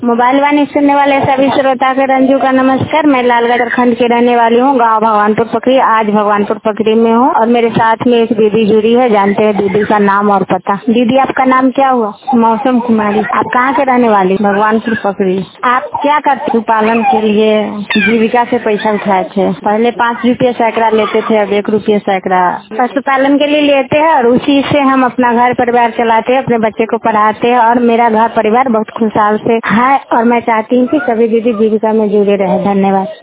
Mobile वाणी सुनने वाले सभी श्रोता के रंजू का नमस्कार। मैं लालगढ़ खंड की रहने वाली हूँ, गांव भगवानपुर पकड़ी। आज भगवानपुर पकड़ी में हूँ और मेरे साथ में एक दीदी जुड़ी है। जानते हैं दीदी का नाम और पता। दीदी आपका नाम क्या हुआ? मौसम कुमारी। आप कहाँ के रहने वाली? भगवानपुर पकड़ी। आप क्या करते? पालन के लिए जीविका से पैसा उठाए थे। पहले 5 रुपये सैकड़ा लेते थे, अब 1 रुपये सैकड़ा। पशुपालन के लिए लेते हैं और उसी से हम अपना घर परिवार चलाते हैं, अपने बच्चे को पढ़ाते हैं और मेरा घर परिवार बहुत खुशहाल से है और मैं चाहती हूँ कि सभी दीदी जीविका में जुड़े रहे। धन्यवाद।